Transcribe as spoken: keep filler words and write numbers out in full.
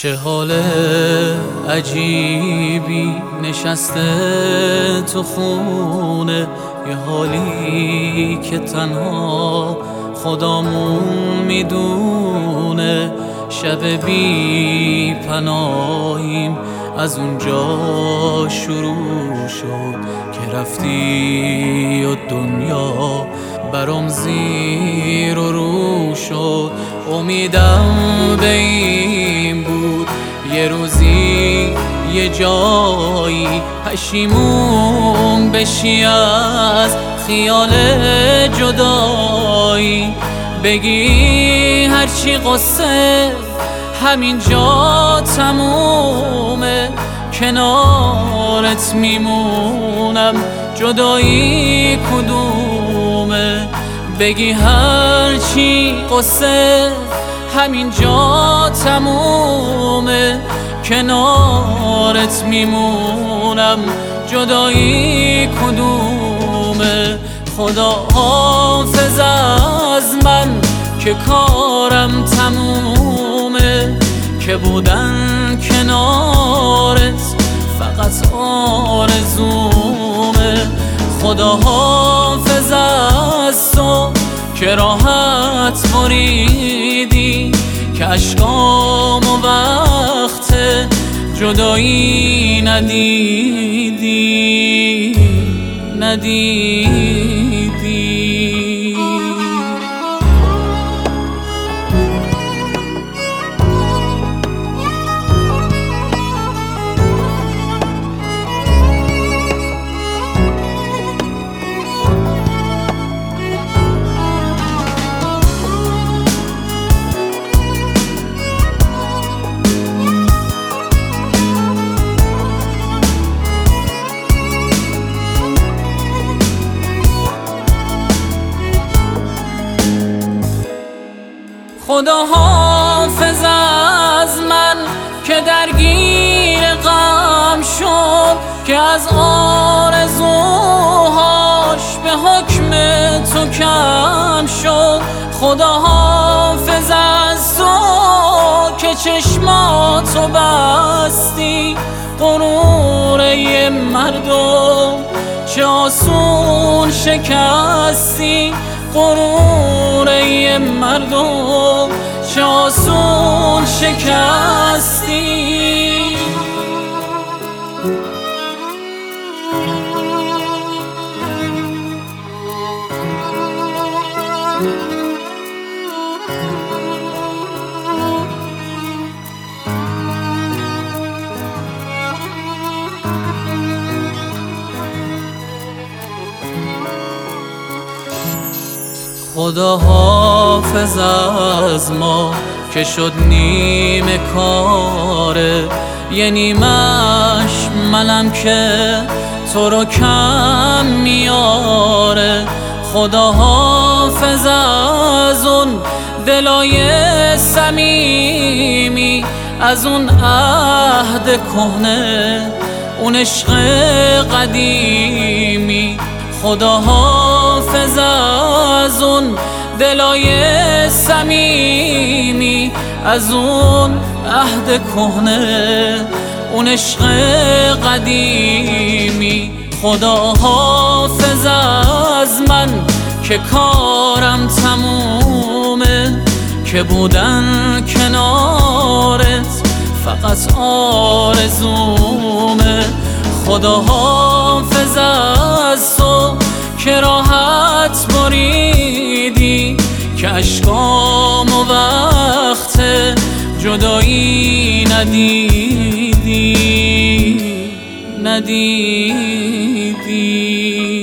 چه حال عجیبی نشسته تو خونه، یه حالی که تنها خدامون میدونه. شب بی پناهیم از اونجا شروع شد که رفتی و دنیا برام زیر و رو شد. امیدم به این بود یه روزی یه جایی پشیمون بشی از خیال جدایی، بگی هرچی قصه همینجا تمومه، کنارت میمونم جدایی کدومه. بگی هرچی قصه همینجا تمومه، کنارت میمونم جدایی کدومه. خدا حافظ از من که کارم تمومه، که بودن کنارت فقط آرزومه. خدا حافظ از تو که راحت بریدی، که اشکامو وقت جدایی ندیدی ندیدی. خدا حافظ از من که درگیر غم شد، که از آرزوهاش به حکم تو کم شد. خدا حافظ از تو که چشماتو بستی، غرور یه مردم چه آسون شکستی. غرور یه مردم چه آسون شکستی. خدا حافظ از ما که شد نیمه کاره، یه نیمش منم که تو رو کم میاره. خدا حافظ از اون دلای صمیمی، از اون عهد کهنه، اون عشق قدیمی. خدا حافظ از اون دلای صمیمی، از اون عهد کهنه، اون عشق قدیمی. خدا حافظ از من که کارم تمومه، که بودن کنارت فقط آرزومه. خدا حافظ از تو که راحت بریدی، که اشکامو وقت جدایی ندیدی ندیدی.